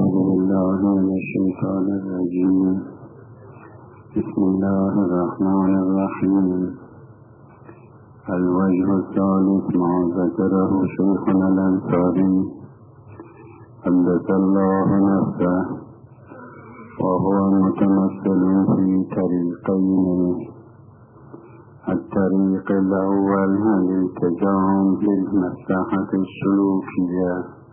أعوذ بالله من الشيطان الرجيم. بسم الله الرحمن الرحيم. الوجه الثالث ما ذكره شيخنا الأنصاري قدس الله نفسه، وهو متمثل في طريقين: الطريق الأول الالتزام بالمصلحة السلوكية.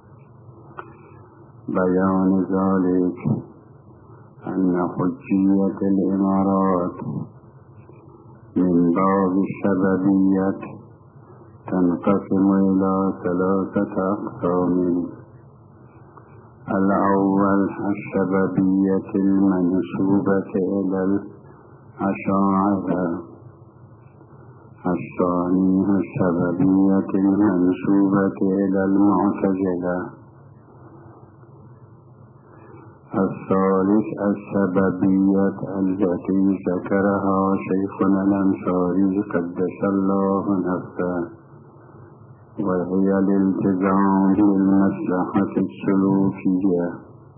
بيان ذلك أن حجية الإمارات من باب السببية تنقسم إلى 3 أقسام: الأول السببية المنسوبة إلى الأشاعرة، الثاني السببية المنسوبة إلى المعتزلة، الثالث السببية التي ذكرها شيخنا الأنصاري قدس الله نفسه، وهي الالتزام بالمصلحة السلوكية.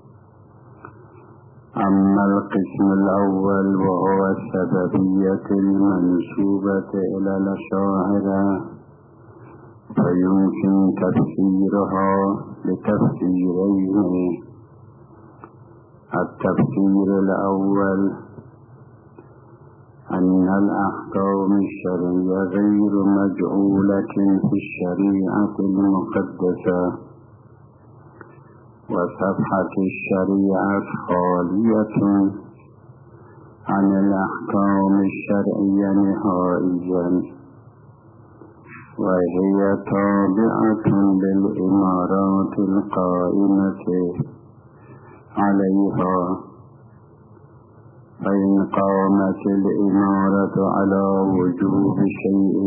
أما القسم الأول وهو السببية المنسوبة إلى الأشاعرة فيمكن تفسيرها بتفسيرين: التفسير الأول أن الأحكام الشرعية غير مجعولة في الشريعة المقدسة، وصفحة الشريعة خالية عن الأحكام الشرعية نهائيا، وهي تابعة للإمارات القائمة عليها. فإن قامت الإمارة على وجوب شيء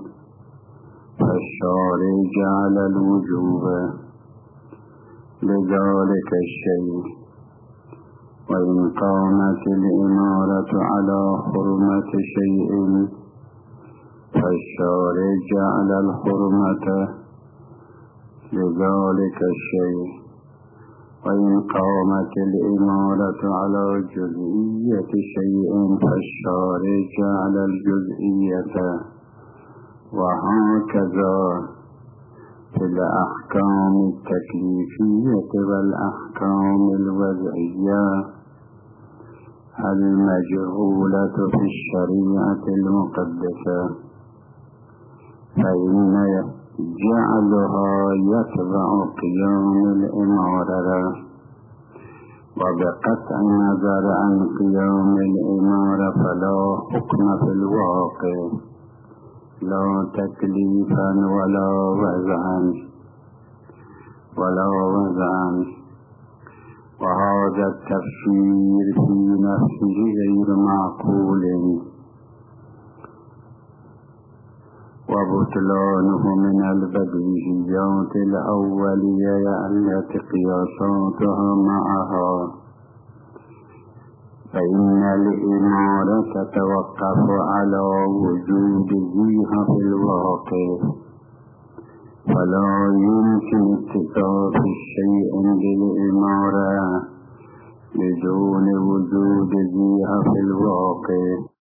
فالشارع جعل الوجوب لذلك الشيء، وإن قامت الإمارة على حرمة شيء فالشارع جعل الحرمة لذلك الشيء، وإن قامت الإمارة على جزئية شيء فالشارع جعل الجزئية، وهكذا في الأحكام التكليفية والأحكام الوضعية المجعولة في الشريعة المقدسة، فإن جعلها يتبع قيام الإمارة، وبقطع النظر عن قيام الإمارة فلا حكم في الواقع، لا تكليفا ولا وضعا. وهذا التفسير في نفسه غير معقول، وبطلانه من البديهيات الأولية التي قياساتها معها، فإن الإمارة تتوقف على وجودها في الواقع، فلا يمكن اتصاف شيء بالإمارة بدون وجودها في الواقع،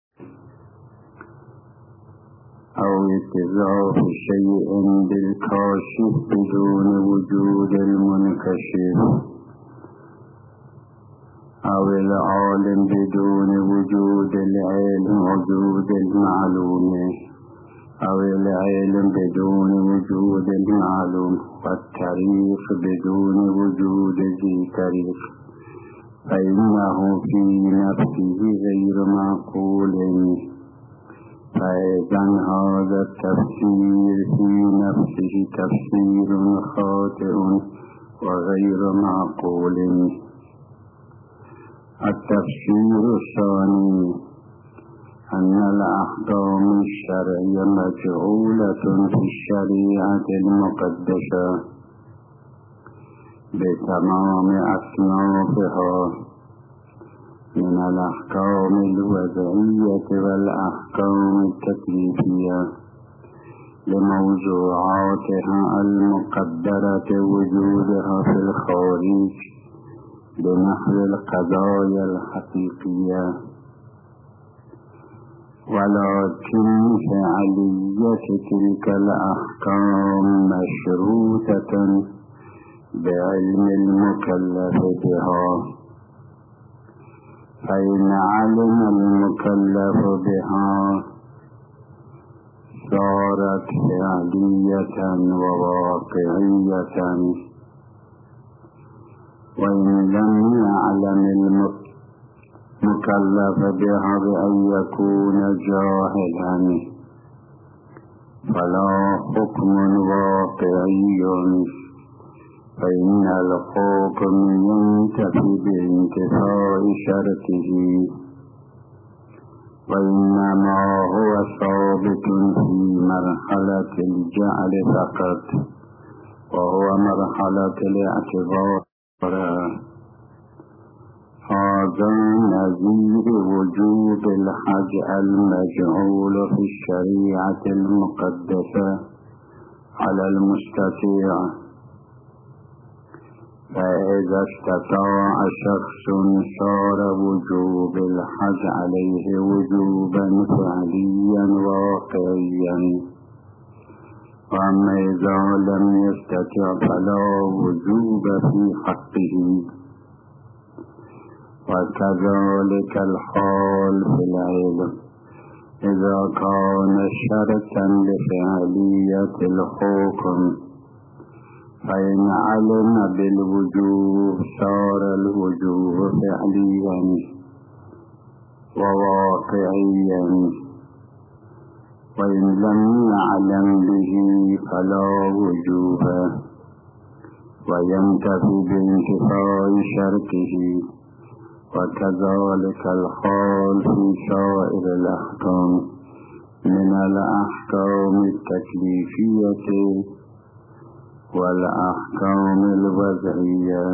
أو اتصاف شيء بالكاشف بدون وجود المنكشف، أو العالم بدون وجود العلم وجود المعلوم، أو العلم بدون وجود المعلوم، والتاريخ بدون وجود ذي تاريخ، فإنه في نفسه غير معقول. فإذا هذا التفسير في نفسه تفسير خاطئ وغير معقول. التفسير الثاني أن الأحكام الشرعية مجعولة في الشريعة المقدسة بتمام أصنافها من الأحكام الوضعية والأحكام التكليفية لموضوعاتها المقدرة وجودها في الخارج بنحو القضايا الحقيقية، ولكن فعلية تلك الأحكام مشروطة بعلم المكلف بها، فإن علم المكلف بها صارت فعلية وواقعية، وإن لم يعلم المكلف بها بأن يكون جاهلا فلا حكم واقعي، فإن الحكم ينتفي بانتفاء شرطه، وإنما هو ثابت في مرحلة الجعل فقط، وهو مرحلة الاعتبار. هذا نظير وجوب الحج المجعول في الشريعة المقدسة على المستطيع، فإذا استطاع شخص صار وجوب الحج عليه وجوبا فعليا واقعيا، وأما إذا لم يستطع فلا وجوب في حقه. وكذلك الحال في العلم، إذا كان شرطا لفعلية الحكم فإن علم بالوجوب صار الوجوب فعليا وواقعيا، وإن لم يعلم به فلا وجوب، وينتفي بانتفاء شرطه. وكذلك الحال في سائر الأحكام من الأحكام التكليفية والأحكام الوضعية.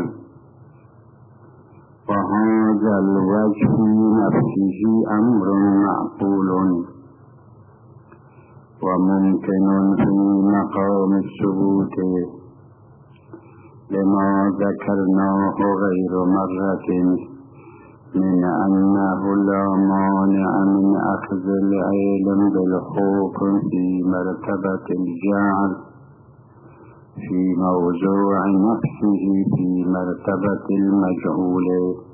وهذا الوجه في نفسه أمر معقول وممكن في مقام الثبوت، لما ذكرناه غير مرة من أنه لا مانع من أخذ العلم بالحكم في مرتبة الجعل في موضوع نفسه في مرتبة المجهول،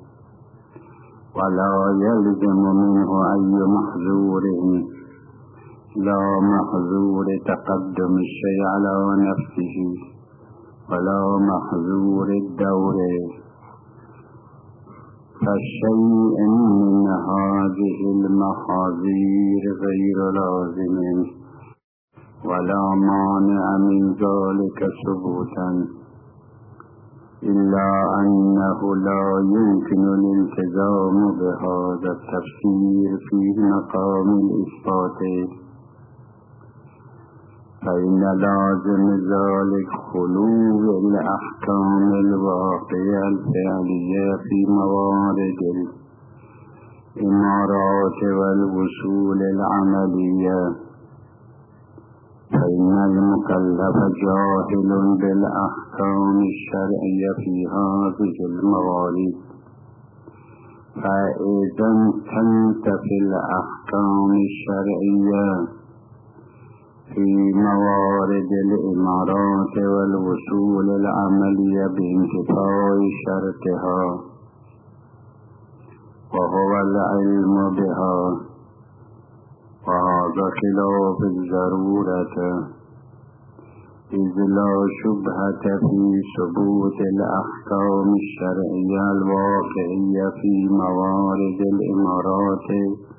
ولا يلزم منه أي محظور، لا محظور تقدم الشيء على نفسه ولا محظور الدور، فالشيء من هذه المحاذير غير لازم ولا مانع من ذلك ثبوتا، إلا أنه لا يمكن الالتزام بهذا التفسير في مقام الإثبات، فإن لازم ذلك خلو الأحكام الواقعة الفعلية في موارد الإمارات والوصول العملية، فإن المكلف جاهل بالأحكام الشرعية في هذه الموارد، فإذا تنتفي الأحكام الشرعية في موارد الإمارات والوصول العملية بانتفاء شرطها وهو العلم بها، وهذا خلاف الضرورة، إذ لا شبهة في ثبوت الأحكام الشرعية الواقعية في موارد الإمارات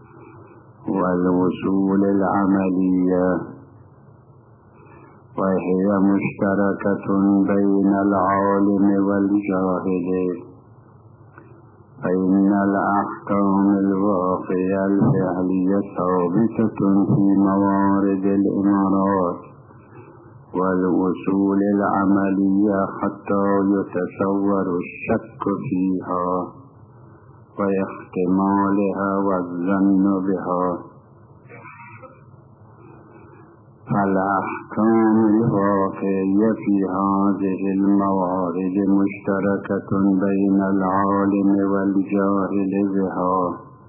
والوصول العملية، وهي مشتركة بين العالم والجاهل، فإن الأحكام الواقعية الفعلية ثابتة في موارد الإمارات والوصول العملية حتى يتصور الشك فيها واحتمالها والظن بها. فالأحكام الواقعية في هذه الموارد مشتركة بين العالم والجاهل بها،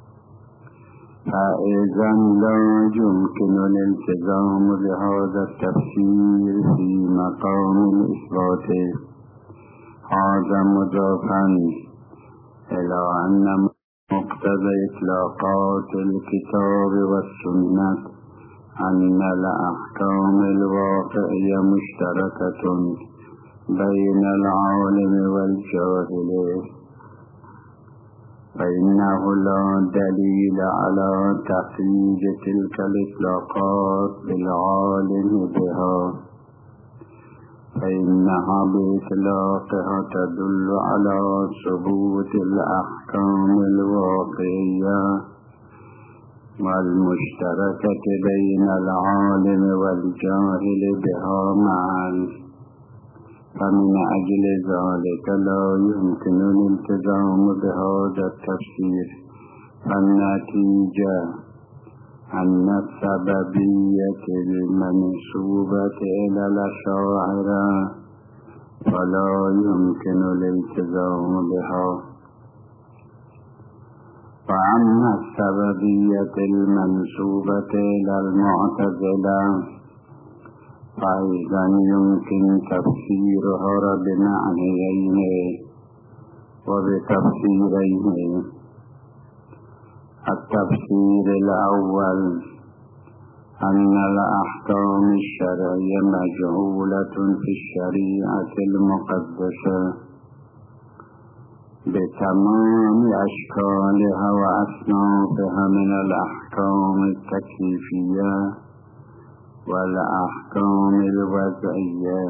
فإذا لا يمكن الالتزام بهذا التفسير في مقام الإثبات. هذا مضافا إلى أن مقتضى إطلاقات الكتاب والسنة أن الأحكام الواقعية مشتركة بين العالم والجاهل، فإنه لا دليل على تقييد تلك الإطلاقات بالعالم بها، فإنها بإطلاقها تدل على ثبوت الأحكام الواقعية والمشتركة بين العالم والجاهل بها معا. فمن أجل ذلك لا يمكن الالتزام بهذا التفسير، فالنتيجة أن السببية المنسوبة إلى الأشاعرة فلا يمكن الالتزام بها. وأما السببية المنسوبة إلى المعتزلة فأيضا يمكن تفسيرها بمعنيين وبتفسيرين. التفسير الأول أن الأحكام الشرعية مجهولة في الشريعة المقدسة بتمام أشكالها وأصنافها من الأحكام التكليفية والأحكام الوضعية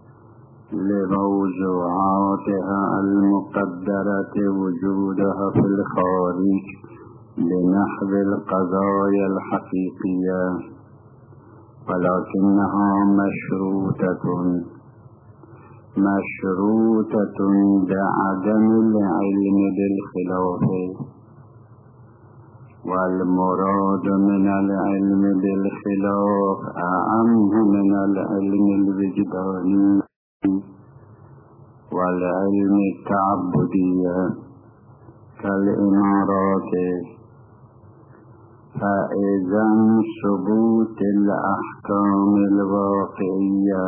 لموضوعاتها المقدرة وجودها في الخارج لنحو القضايا الحقيقية، ولكنها مشروطة بعدم العلم بالخلاف، والمراد من العلم بالخلاف أعم من العلم الوجداني والعلم التعبدي كالإمارات. فإذا ثبوت الأحكام الواقعية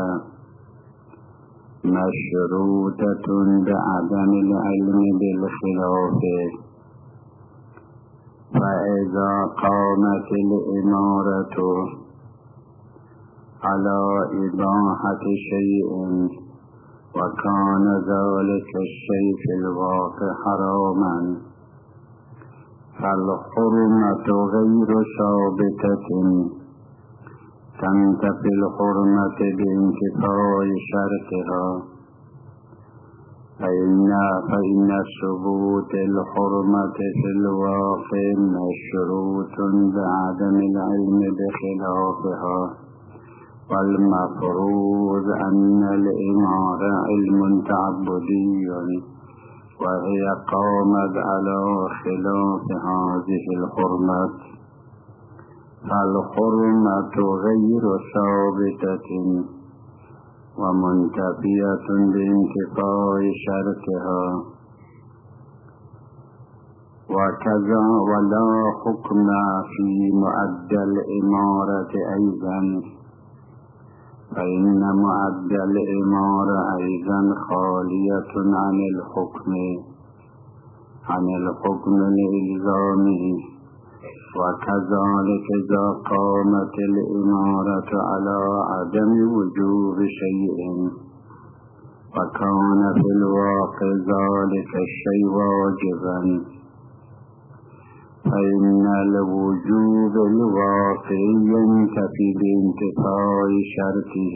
مشروطة بعدم العلم بالخلاف، فإذا قامت الإمارة على إباحة شيء وكان ذلك الشيء في الواقع حراما، فالحرمة غير ثابتة تنتفي الحرمة بانتفاء شرطها، فإن ثبوت الحرمة في الواقع مشروط بعدم العلم بخلافها، والمفروض أن الإمارة علم تعبدي وهي قامت على خلاف هذه الحرمة، فالحرمة غير ثابتة ومنتفية بانتفاء شرطها. وكذا ولا حكم في مؤدى الإمارة أيضا، فإن مؤدى الإمارة أيضا خالية عن الحكم الإلزامي. وكذلك إذا قامت الإمارة على عدم وجوب شيء وكان في الواقع ذلك الشيء واجبا، فإن الوجوب الواقعي ينتفي بانتفاء شرطه،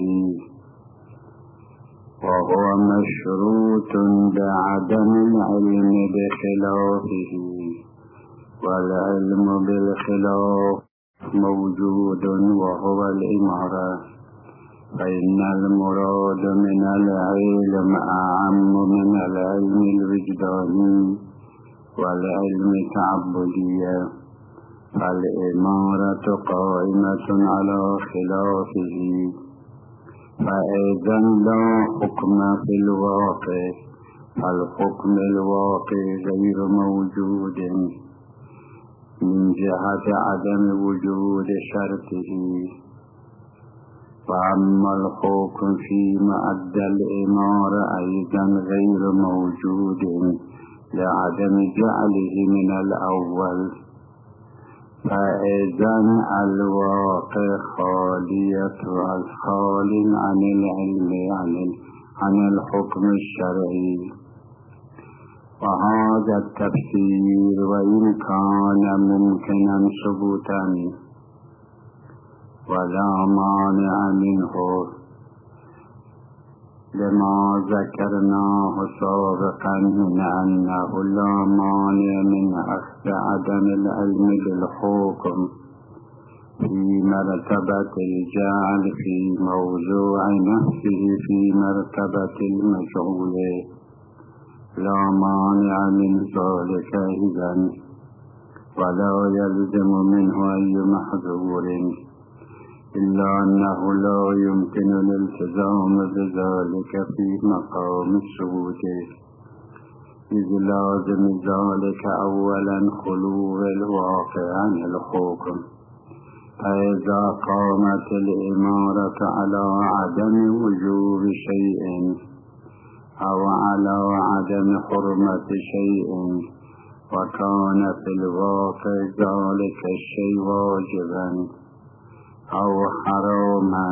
وهو مشروط بعدم العلم بخلافه، والعلم بالخلاف موجود وهو الإمارة، فإن المراد من العلم أعم من العلم الوجداني والعلم التعبدي، فالإمارة قائمة على خلافه، فإذا لا حكم في الواقع، فالحكم الواقع غير موجود من جهة عدم وجود شرطه. وأما الحكم في مؤدى الإمارة أيضا غير موجود لعدم جعله من الأول، فإذا الواقع خالية الخال عن العلم عن الحكم الشرعي. وهذا التفسير وإن كان ممكنا ثبوتا ولا مانع منه لما ذكرناه سابقا من أنه لا مانع من أخذ عدم العلم بالحكم في مرتبة الجعل في موضوع نفسه في مرتبة المجهول، لا مانع من ذلك إذن، ولا يلزم منه أي محظور، إلا أنه لا يمكن الالتزام بذلك في مقام الثبوت، إذ لازم ذلك أولا خلو الواقع عن الحكم. فإذا قامت الإمارة على عدم وجوب شيء أو على عدم حرمة شيء وكان في الواقع ذلك الشيء واجبا أو حراما،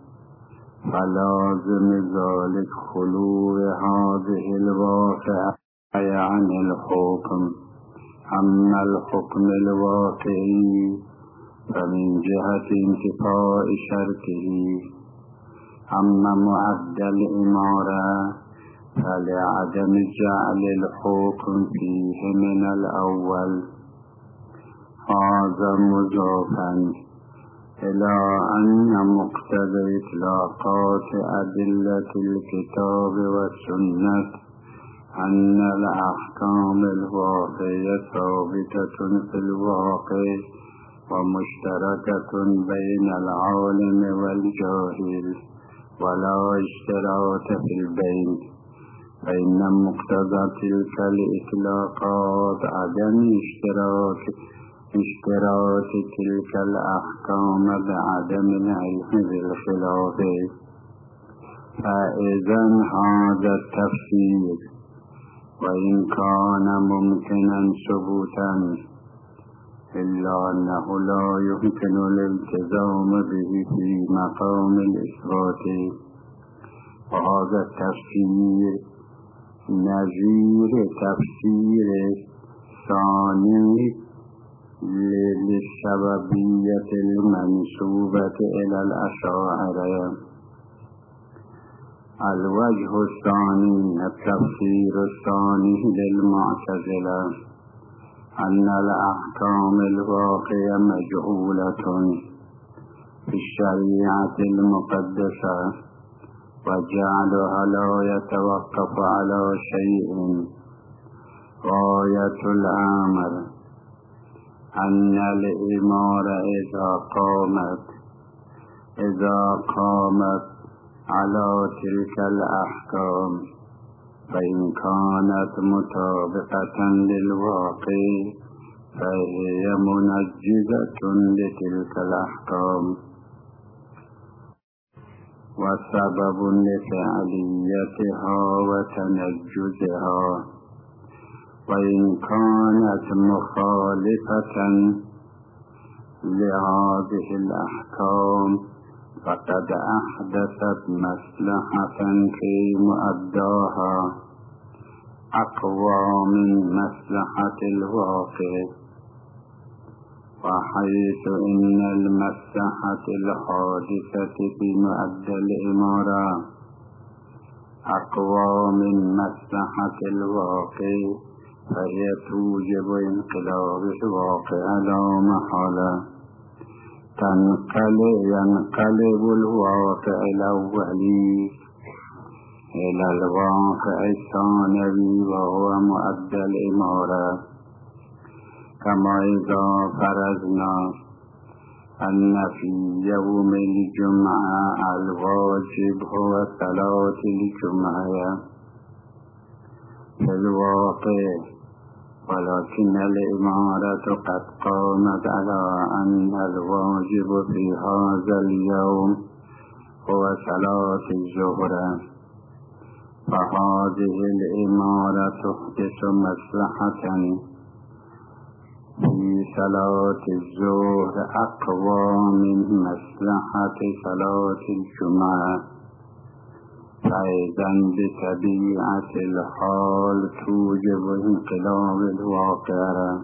فلازم ذلك خلو هذه الواقع عن الحكم. أما الحكم الواقعي فمن جهة انتفاء شرطه. أما مؤدى الإمارة فلعدم جعل الحكم فيه من الأول. هذا مضافا إلى أن مقتضى إطلاقات أدلة الكتاب والسنة أن الأحكام الواقعية ثابتة في الواقع ومشتركة بين العالم والجاهل ولا اشتراك في البين، فإن مقتضى تلك الإطلاقات عدم اشتراك تلك الأحكام بعدم العلم بالخلاف. فإذا هذا التفسير وإن كان ممكنا ثبوتا إلا أنه لا يمكن الالتزام به في مقام الإثبات. وهذا التفسير نظير تفسير ثاني للسببية المنسوبة إلى الأشاعرة. الوجه الثاني التفسير الثاني للمعتزلة أن الأحكام الواقعة مجهولة في الشريعة المقدسة، وجعلها لا يتوقف على شيء. غاية الأمر أن الإمارة إذا قامت على تلك الأحكام فإن كانت مطابقة للواقع فهي منجزة لتلك الأحكام وسبب لفعليتها وتنجزها. وإن كانت مخالفة لهذه الأحكام فقد أحدثت مصلحة في مؤداها أقوى من مصلحة الواقع، وحيث إن المصلحة الحادثة في مؤدى الإمارة أقوى من مصلحة الواقع فهي توجب انقلاب الواقع لا محالة. ينقلب الواقع الأولي إلى الواقع الثانوي وهو مؤدى الإمارة. كما إذا فرضنا أن في يوم الجمعة الواجب هو صلاة الجمعة في الواقع، ولكن الإمارة قد قامت على أن الواجب في هذا اليوم هو صلاة الظهر، فهذه الإمارة تحدث مصلحة في صلاة الظهر أقوى من مصلحة صلاة الجمعة، فإذا بطبيعة الحال توجب انقلاب الواقع،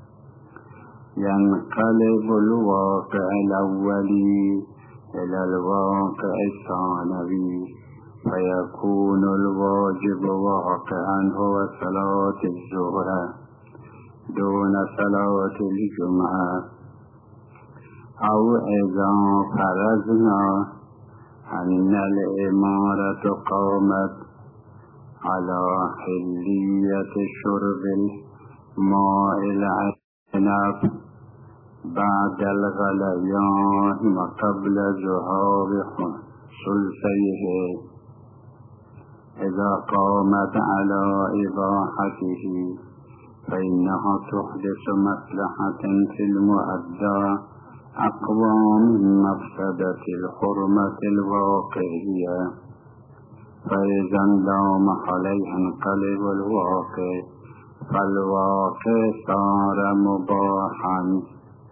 ينقلب الواقع الأولي إلى الواقع الثانوي، فيكون الواجب واقعا هو صلاة الظهر دون صلاة الجمعة. أو إذا فرضنا أن الإمارة قامت على حلية شرب الماء العنب بعد الغليان وقبل ذهاب ثلثيه، إذا قامت على إباحته فإنها تحدث مصلحة في المؤدى أقوى من مفسدة الحرمة الواقعية، فإذا لا محالة ينقلب الواقع، فالواقع صار مباحا،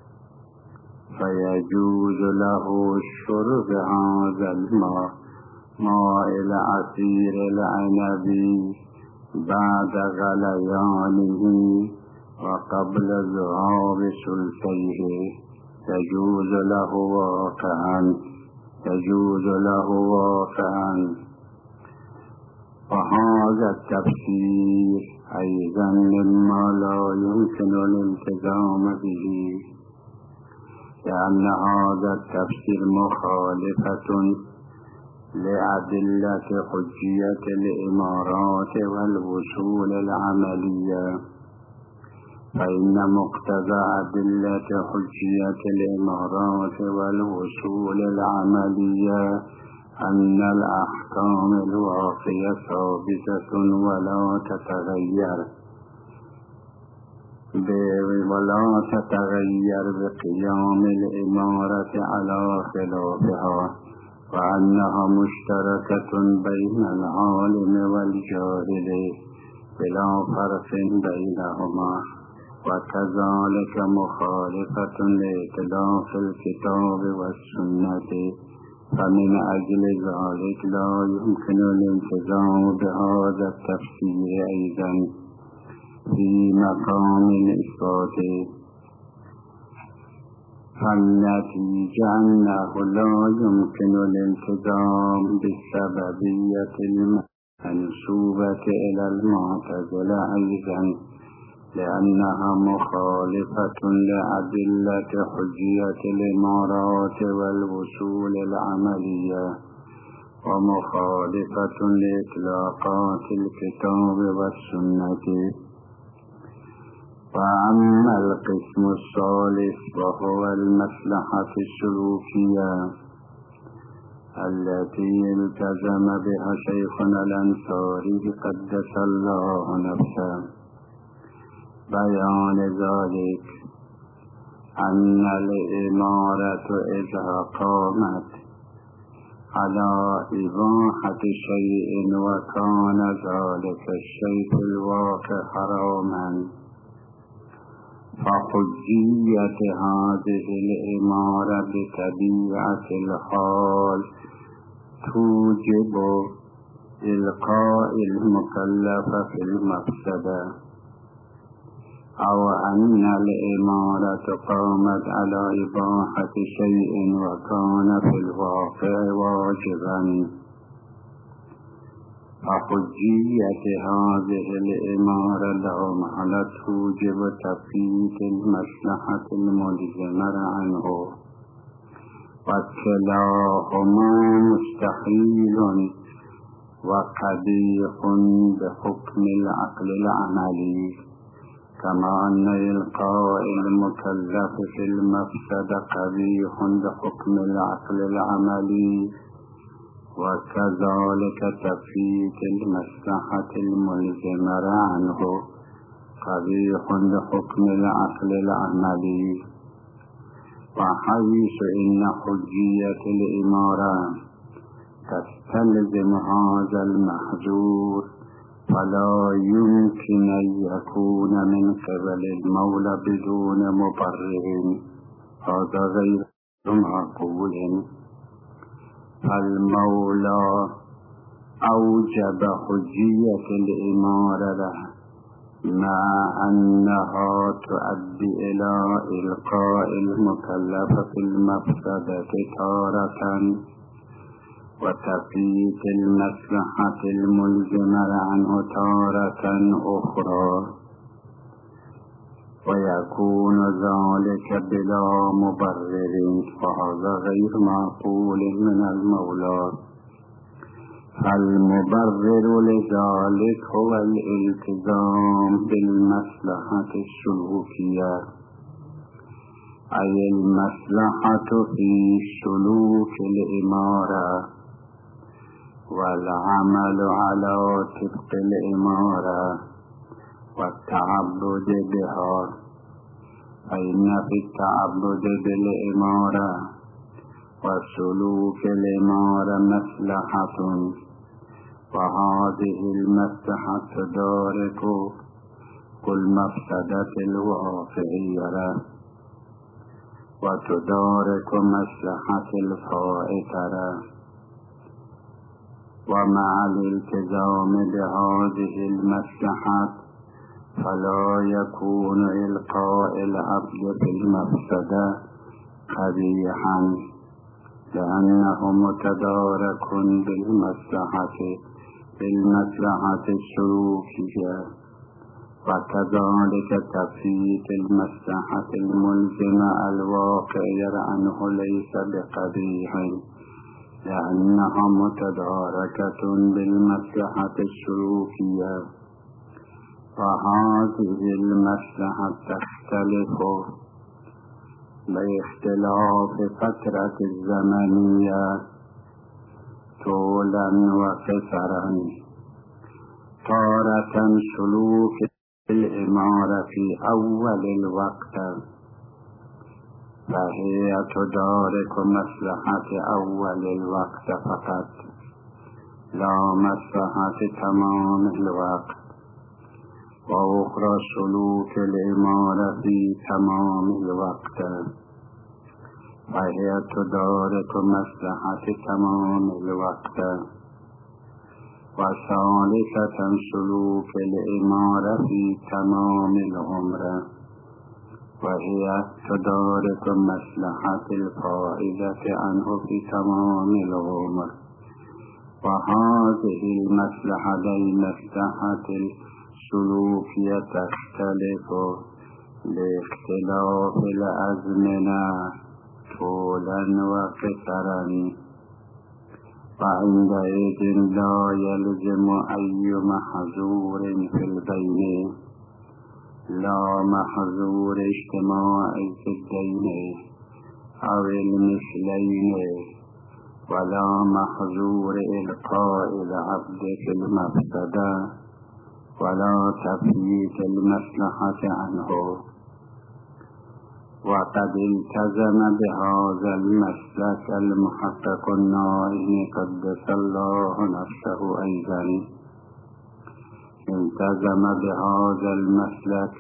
فيجوز له شرب هذا الماء ماء العصير العنبي بعد غليانه وقبل ذهاب ثلثيه، يجوز له واقعا. وهذا التفسير أيضا مما لا يمكن الالتزام به، لأن هذا التفسير مخالفة لأدلة حجية الإمارات والوصول العملية، فإن مقتضى أدلة حجية الإمارات والوصول العملية أن الأحكام الواقعية ثابتة ولا تتغير بقيام الإمارة على خلافها، وأنها مشتركة بين العالم والجاهل بلا فرق بينهما، وكذلك مخالفة لإطلاق الكتاب والسنة، فمن أجل ذلك لا يمكن الالتزام بهذا التفسير أيضا في مقام الإثبات، فالنتيجة أنه لا يمكن الالتزام بالسببية المنسوبة إلى المعتزلة أيضا، لأنها مخالفة لأدلة حجية الإمارات والوصول العملية، ومخالفة لإطلاقات الكتاب والسنة. وأما القسم الثالث وهو المصلحة السلوكية التي التزم بها شيخنا الأنصاري قدس الله نفسه، بيان ذلك أن الإمارة إذا قامت على إباحة شيء وكان ذلك الشيء في الواقع حراما، فحجية هذه الإمارة بطبيعة الحال توجب إلقاء المكلف في المفسدة، أو أن الإمارة قامت على إباحة شيء وكان في الواقع واجبا، فحجية هذه الإمارة لا محالة توجب تفييت المصلحة الملزمة عنه، وكلاهما مستحيل وقبيح بحكم العقل العملي، كما أن إلقاء المكلف في المفسد قبيح بحكم العقل العملي، وكذلك تفيت المصلحة الملزمة عنه قبيح بحكم العقل العملي. وحيث إن حجية الإمارة تستلزم هذا المحظور، فلا يمكن أن يكون من قبل المولى بدون مبرر، هذا غير معقول. فالمولى أوجب حجية الإمارة له مع أنها تؤدي إلى إلقاء المكلف في المفسدة تارة، وتفيت المصلحة الملزمة عنه تارة أخرى، ويكون ذلك بلا مبرر، فهذا غير معقول من المولى. فالمبرر لذلك هو الالتزام بالمصلحة السلوكية، أي المصلحة في سلوك الإمارة والعمل على طبق الإمارة والتعبد بها. فإن في التعبد بالإمارة وسلوك الإمارة مصلحة، وهذه المصلحة تدارك كل مفسدة الواقعية وتدارك مصلحة الفائتة. ومع الالتزام بهذه المصلحة فلا يكون إلقاء العبد في المفسدة قبيحا، لأنه متدارك بالمصلحة السلوكية، وكذلك تفيت المصلحة الملزمة الواقعية عنه ليس بقبيح، لأنها متداركة بالمصلحة السلوكية. وهذه المصلحة تختلف باختلاف فترة الزمنية طولا وقصرا. تارة سلوك الإمارة في أول الوقت فهي تدارك مصلحة أول الوقت فقط، لا مصلحة تمام الوقت. وأخرى سلوك الإمارة في تمام الوقت فهي تدارك مصلحة تمام الوقت. وثالثة سلوك الإمارة في تمام العمر، وهي تدارك مصلحة الفائدة عنه في تمام العمر. وهذه المصلحة مصلحة السلوكية تختلف باختلاف الأزمنة طولا وقصرا، وعندئذ لا يلزم أي محظور في البين، لا محظور اجتماع الضدين أو المثلين، ولا محظور إلقاء العبد في المفسدة، ولا تفيت المصلحة عنه. وقد التزم بهذا المسلك المحقق النائم قدس الله نفسه أيضا، التزم بهذا المسلك،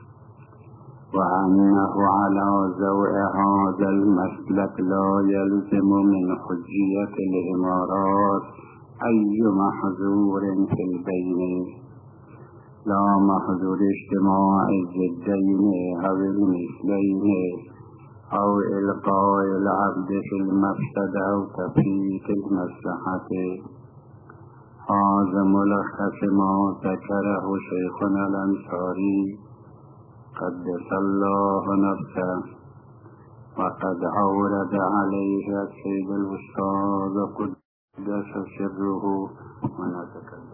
وأنه على ضوء هذا المسلك لا يلزم من حجية الإمارات أي محظور في البين، لا محظور اجتماع الضدين أو المثلين أو إلقاء العبد في المفسدة أو تفيت المصلحة. هذا ملخص ما ذكره شيخنا الأنصاري قدس الله نفسه، وقد أورد عليه السيد الأستاذ قدس سره ونتكلم.